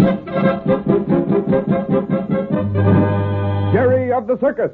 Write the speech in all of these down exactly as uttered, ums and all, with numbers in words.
Jerry of the Circus.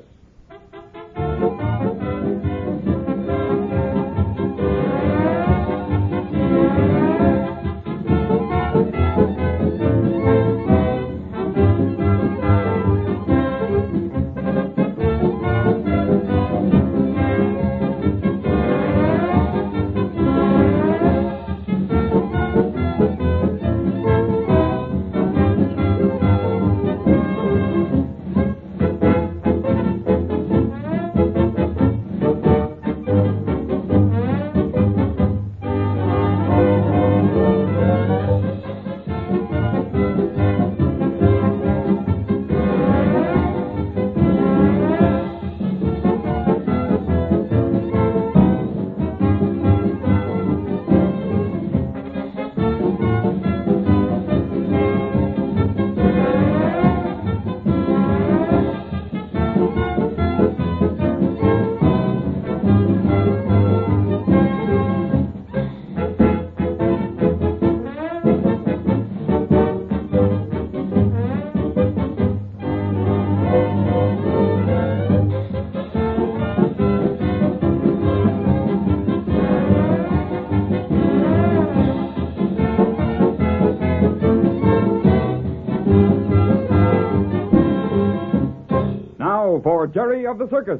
For Jerry of the Circus.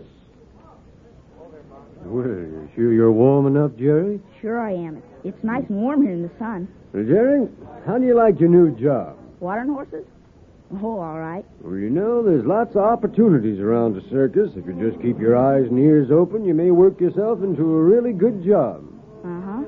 Well, you sure you're warm enough, Jerry? Sure I am. It's, it's nice and warm here in the sun. Well, Jerry, how do you like your new job? Watering horses? Oh, all right. Well, you know, there's lots of opportunities around the circus. If you just keep your eyes and ears open, you may work yourself into a really good job. Uh-huh.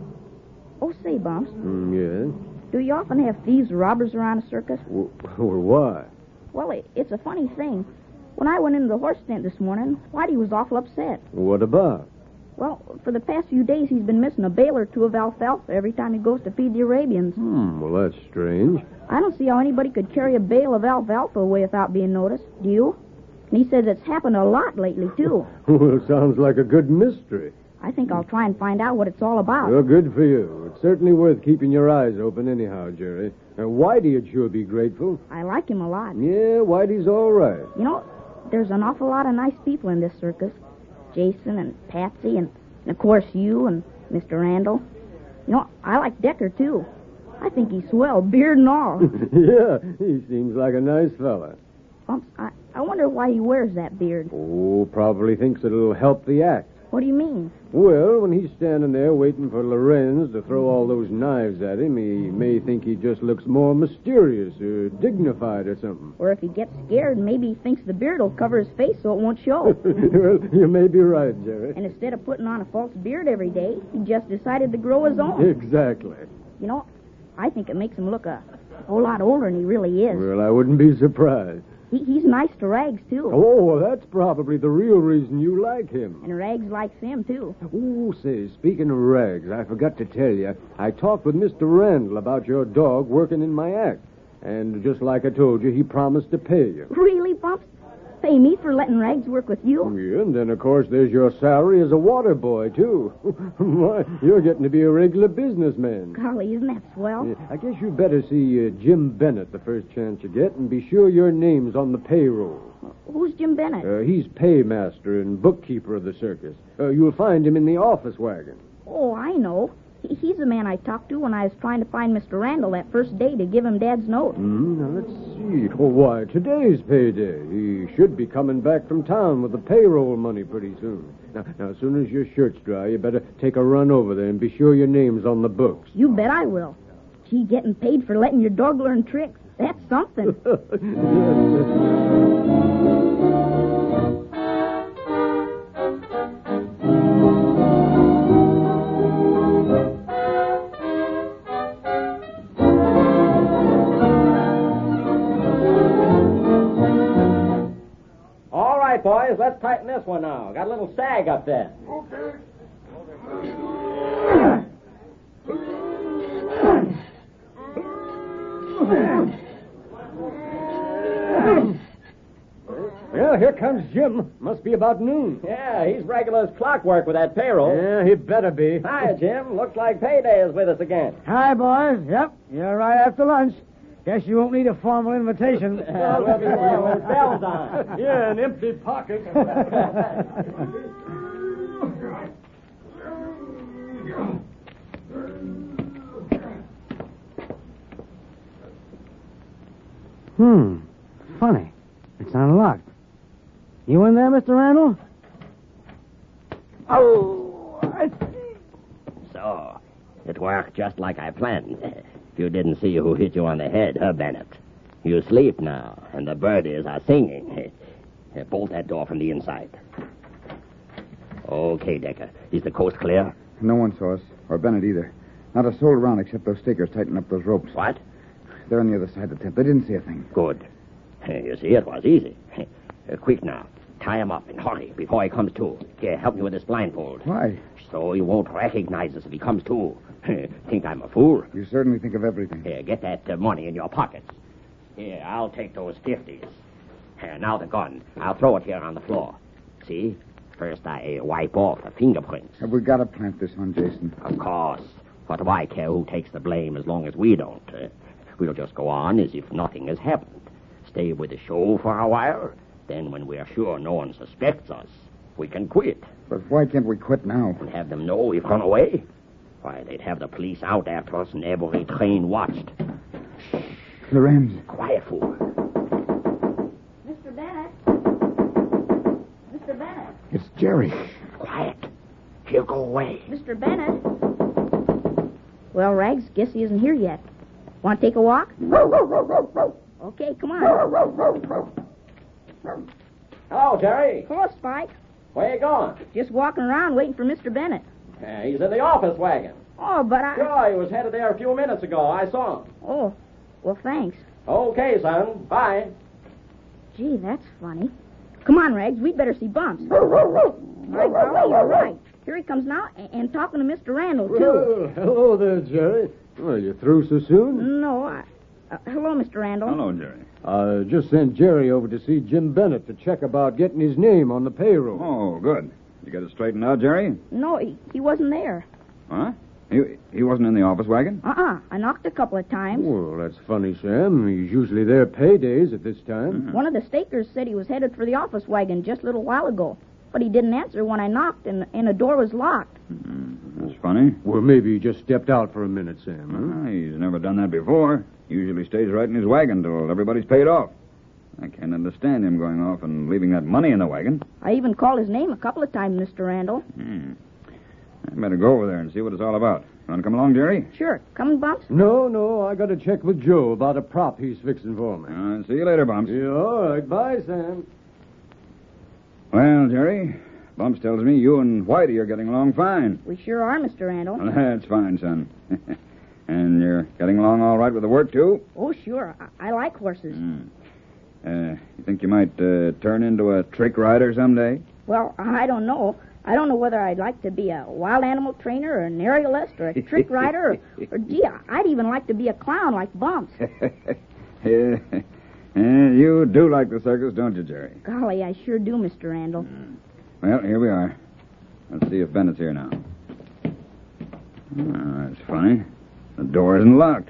Oh, say, Bumps. Mm, yeah? Do you often have thieves or robbers around a circus? Well, well why? Well, it, it's a funny thing. When I went into the horse tent this morning, Whitey was awful upset. What about? Well, for the past few days, he's been missing a bale or two of alfalfa every time he goes to feed the Arabians. Hmm, well, that's strange. I don't see how anybody could carry a bale of alfalfa away without being noticed. Do you? And he says it's happened a lot lately, too. Well, sounds like a good mystery. I think I'll try and find out what it's all about. Well, good for you. It's certainly worth keeping your eyes open anyhow, Jerry. Uh, Whitey would sure be grateful. I like him a lot. Yeah, Whitey's all right. You know, there's an awful lot of nice people in this circus. Jason and Patsy and, and of course, you and Mister Randall. You know, I like Decker, too. I think he's swell, beard and all. Yeah, he seems like a nice fella. Bumps, I, I wonder why he wears that beard. Oh, probably thinks it'll help the act. What do you mean? Well, when he's standing there waiting for Lorenz to throw all those knives at him, he may think he just looks more mysterious or dignified or something. Or if he gets scared, maybe he thinks the beard will cover his face so it won't show. Well, you may be right, Jerry. And instead of putting on a false beard every day, he just decided to grow his own. Exactly. You know, I think it makes him look a whole lot older than he really is. Well, I wouldn't be surprised. He, he's nice to Rags, too. Oh, well, that's probably the real reason you like him. And Rags likes him, too. Oh, say, speaking of Rags, I forgot to tell you, I talked with Mister Randall about your dog working in my act. And just like I told you, he promised to pay you. Really, Bumps? Pay me for letting Rags work with you? Yeah, and then, of course, there's your salary as a water boy, too. Why, you're getting to be a regular businessman. Golly, isn't that swell? Yeah, I guess you better see uh, Jim Bennett the first chance you get and be sure your name's on the payroll. Who's Jim Bennett? Uh, he's paymaster and bookkeeper of the circus. Uh, you'll find him in the office wagon. Oh, I know. He, he's the man I talked to when I was trying to find Mister Randall that first day to give him Dad's note. Mm, now, let's see. Oh, why, today's payday. He should be coming back from town with the payroll money pretty soon. Now, now, as soon as your shirt's dry, you better take a run over there and be sure your name's on the books. You bet I will. Gee, getting paid for letting your dog learn tricks. That's something. Boys, let's tighten this one now. Got a little sag up there. Okay. Well, here comes Jim. Must be about noon. Yeah, he's regular as clockwork with that payroll. Yeah, he better be. Hi, Jim. Looks like payday is with us again. Hi, boys. Yep, you're right after lunch. Guess you won't need a formal invitation. Uh, we'll be there with bells on. Yeah, an empty pocket. Hmm. Funny. It's unlocked. You in there, Mister Randall? Oh, I see. So, it worked just like I planned. You didn't see who hit you on the head, huh, Bennett? You sleep now, and the birdies are singing. Bolt that door from the inside. Okay, Decker. Is the coast clear? No one saw us, or Bennett either. Not a soul around except those stakers tightening up those ropes. What? They're on the other side of the tent. They didn't see a thing. Good. You see, it was easy. Uh, quick now. Tie him up and hurry before he comes to. Here, help me with this blindfold. Why? So he won't recognize us if he comes to. Think I'm a fool? You certainly think of everything. Here, get that uh, money in your pockets. Here, I'll take those fifties. Here, now the gun. I'll throw it here on the floor. See? First I uh, wipe off the fingerprints. Have we got to plant this on Jason? Of course. What do I care who takes the blame as long as we don't? Uh, we'll just go on as if nothing has happened. Stay with the show for a while. Then when we're sure no one suspects us, we can quit. But why can't we quit now? And have them know we've run away? Why, they'd have the police out after us and every train watched. Lorenz. Quiet, fool. Mister Bennett. Mister Bennett. It's Jerry. Quiet. He'll go away. Mister Bennett. Well, Rags, guess he isn't here yet. Want to take a walk? Okay, come on. Hello, Jerry. Hello, Spike. Where you going? Just walking around waiting for Mister Bennett. Uh, he's in the office wagon. Oh, but I... Sure, he was headed there a few minutes ago. I saw him. Oh, well, thanks. Okay, son. Bye. Gee, that's funny. Come on, Rags, we'd better see Bumps. All right, Golly, you're right. Here he comes now, and, and talking to Mister Randall, too. Well, hello there, Jerry. Well, you through so soon? No, I... Uh, hello, Mister Randall. Hello, Jerry. I just sent Jerry over to see Jim Bennett to check about getting his name on the payroll. Oh, good. You got it straightened out, Jerry? No, he, he wasn't there. Huh? He, he wasn't in the office wagon? Uh-uh. I knocked a couple of times. Well, that's funny, Sam. He's usually there paydays at this time. One of the stakers said he was headed for the office wagon just a little while ago. But he didn't answer when I knocked, and, and the door was locked. Mm, that's funny. Well, maybe he just stepped out for a minute, Sam, huh? Ah, he's never done that before. Usually stays right in his wagon till everybody's paid off. I can't understand him going off and leaving that money in the wagon. I even called his name a couple of times, Mister Randall. Hmm. I better go over there and see what it's all about. You want to come along, Jerry? Sure. Coming, Bumps? No, no, I got to check with Joe about a prop he's fixing for me. Uh, see you later, Bumps. Yeah, all right. Bye, Sam. Well, Jerry, Bumps tells me you and Whitey are getting along fine. We sure are, Mister Randall. Well, that's fine, son. And you're getting along all right with the work, too? Oh, sure. I, I like horses. Mm. Uh, you think you might uh, turn into a trick rider someday? Well, I don't know. I don't know whether I'd like to be a wild animal trainer or an aerialist or a trick rider or, or gee, I'd even like to be a clown like Bumps. Yeah. Yeah, you do like the circus, don't you, Jerry? Golly, I sure do, Mister Randall. Mm. Well, here we are. Let's see if Bennett's here now. Oh, that's funny. The door isn't locked.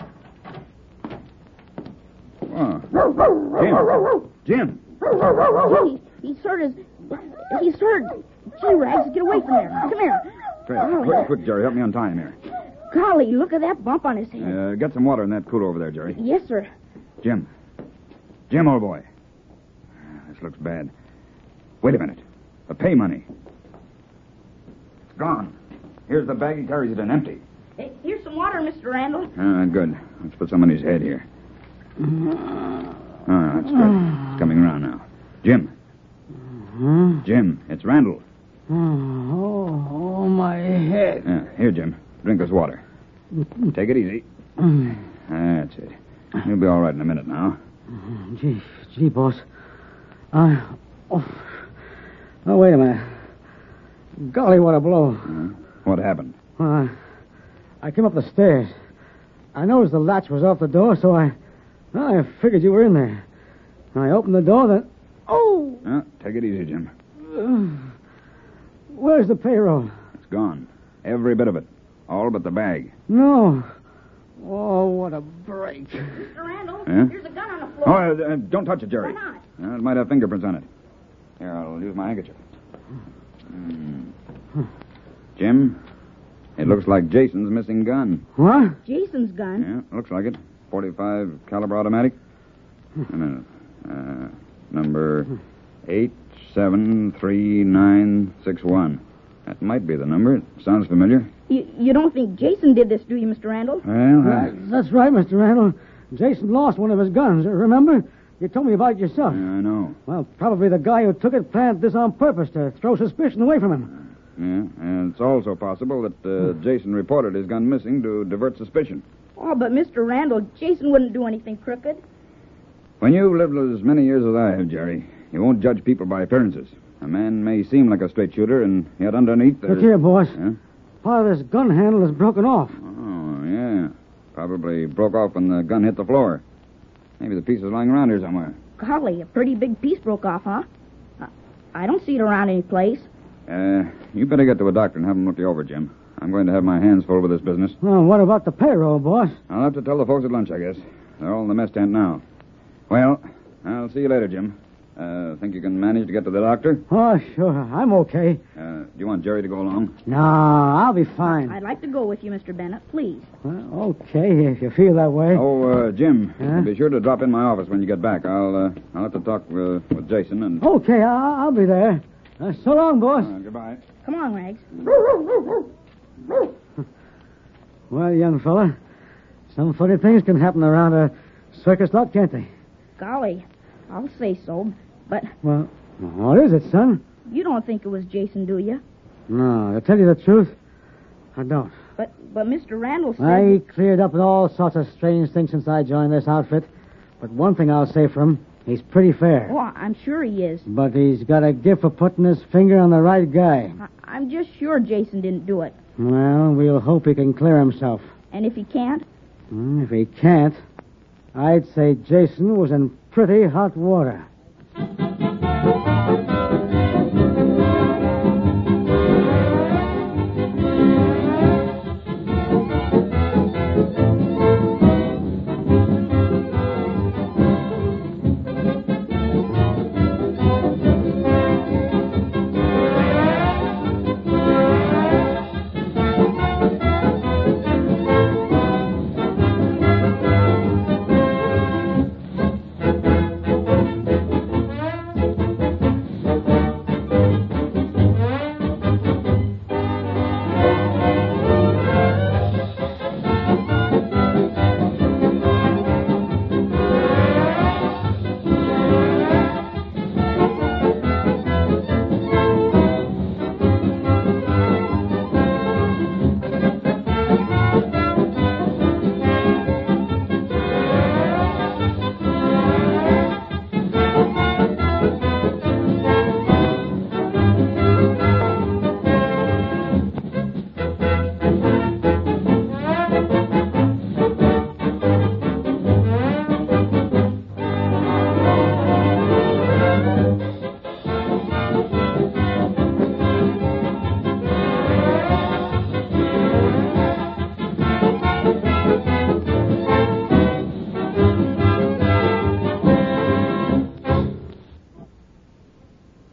Oh. Jim. Jim. Gee, he sort of... He sort of... Gee, Rags, get away from there. Come here. Fred, quick, quick, Jerry. Help me untie him here. Golly, look at that bump on his head. Uh, get some water in that cooler over there, Jerry. Yes, sir. Jim. Jim, old boy. This looks bad. Wait a minute. The pay money. It's gone. Here's the bag he carries it in, empty. Hey, here's some water, Mister Randall. Ah, good. Let's put some on his head here. Ah, that's good. It's coming around now. Jim. Huh? Jim, it's Randall. Oh, oh, my head. Yeah, here, Jim. Drink this water. Take it easy. That's it. You'll be all right in a minute now. Gee, gee, boss. I... Oh, oh, wait a minute. Golly, what a blow. Uh, what happened? Well, I, I came up the stairs. I noticed the latch was off the door, so I... Well, I figured you were in there. I opened the door, then... Oh! Uh, take it easy, Jim. Uh, where's the payroll? It's gone. Every bit of it. All but the bag. No. Oh, what a break. Mister Randall, Yeah? there's a gun on the Oh, floor. uh, uh, don't touch it, Jerry. Why not? Uh, it might have fingerprints on it. Here, I'll use my handkerchief. Hmm. Jim, it looks like Jason's missing gun. What? Jason's gun. Yeah, looks like it. forty-five caliber automatic. Wait a minute. Uh, number eight seven three nine six one. That might be the number. It sounds familiar. You, you don't think Jason did this, do you, Mister Randall? Well, Uh, I, that's right, Mister Randall. Jason lost one of his guns. Remember? You told me about it yourself. yeah, I know. Well, probably the guy who took it planned this on purpose to throw suspicion away from him. Yeah, and it's also possible that uh, Jason reported his gun missing to divert suspicion. Oh, but Mister Randall, Jason wouldn't do anything crooked. When you've lived as many years as I have, Jerry, you won't judge people by appearances. A man may seem like a straight shooter, and yet underneath there's... Look here, boss. Yeah? Part of this gun handle is broken off. Oh, yeah. Probably broke off when the gun hit the floor. Maybe the piece is lying around here somewhere. Golly, a pretty big piece broke off, huh? Uh, I don't see it around any place. Uh, you better get to a doctor and have him look you over, Jim. I'm going to have my hands full with this business. Well, what about the payroll, boss? I'll have to tell the folks at lunch, I guess. They're all in the mess tent now. Well, I'll see you later, Jim. Uh, think you can manage to get to the doctor? Oh, sure. I'm okay. Uh, do you want Jerry to go along? No, I'll be fine. I'd like to go with you, Mister Bennett, please. Well, okay, if you feel that way. Oh, uh, Jim, Huh? be sure to drop in my office when you get back. I'll, uh, I'll have to talk uh, with Jason and... Okay, I'll, I'll be there. Uh, so long, boss. Uh, goodbye. Come on, Rags. Well, young fella, some funny things can happen around a circus lot, can't they? Golly, I'll say so. But Well, what is it, son? you don't think it was Jason, do you? No, to tell you the truth, I don't. But but Mister Randall said... I cleared up with all sorts of strange things since I joined this outfit. But one thing I'll say for him, he's pretty fair. Oh, I'm sure he is. But he's got a gift for putting his finger on the right guy. I- I'm just sure Jason didn't do it. Well, we'll hope he can clear himself. And if he can't, Hmm, If he can't, I'd say Jason was in pretty hot water.